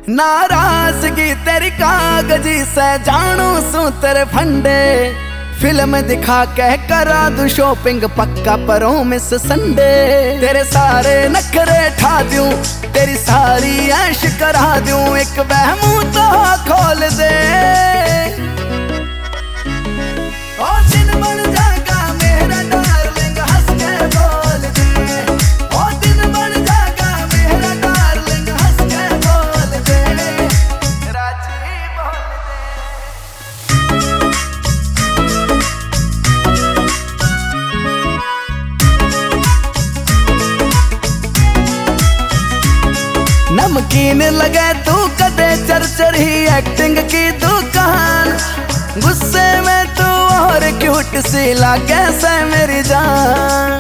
नाराजगी तेरी कागजी से जानू सू तेरे फंडे। फिल्म दिखा कह करा दू शॉपिंग पक्का प्रोमिस संडे। तेरे सारे नखरे ठा दूं तेरी सारी ऐश करा दूं एक बहमू तो खोल दे। ओ दिन बन जाएगा मेरा डार्लिंग हंस के बोल दे। ओ दिन बन जाएगा मेरा डार्लिंग हंस के बोल दे। राजी बोल दे। नमकीन लगे तू कदे चरचर ही एक्टिंग की दुकान। गुस्से में तू और क्यूट सी लागे से मेरी जान।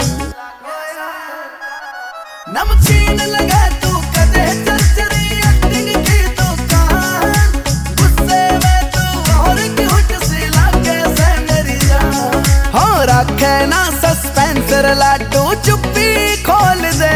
नमकीन लगे तू कदे चरचरी एक्टिंग की दुकान। गुस्से में तू और क्यूट सी लागे से मेरी जान। हो रखे ना सस्पेंस लाडू चुप्पी खोल दे।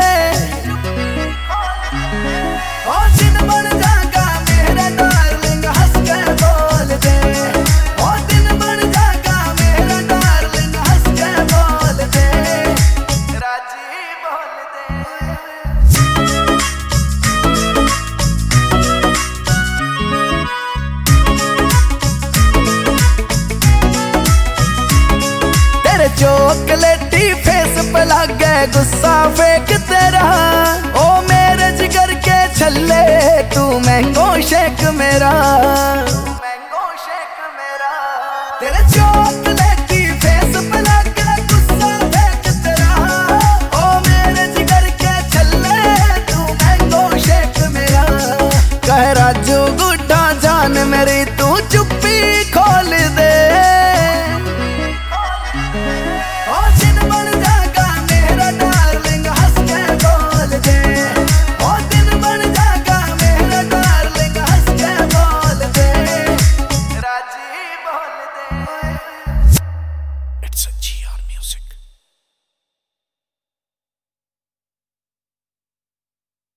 चॉकलेटी फेस पे लागे गुस्सा फेंक तेरा। ओ मेरे जिगर के छल्ले तू मैंगो शेक मेरा। मैंगो शेक मेरा तेरे चौक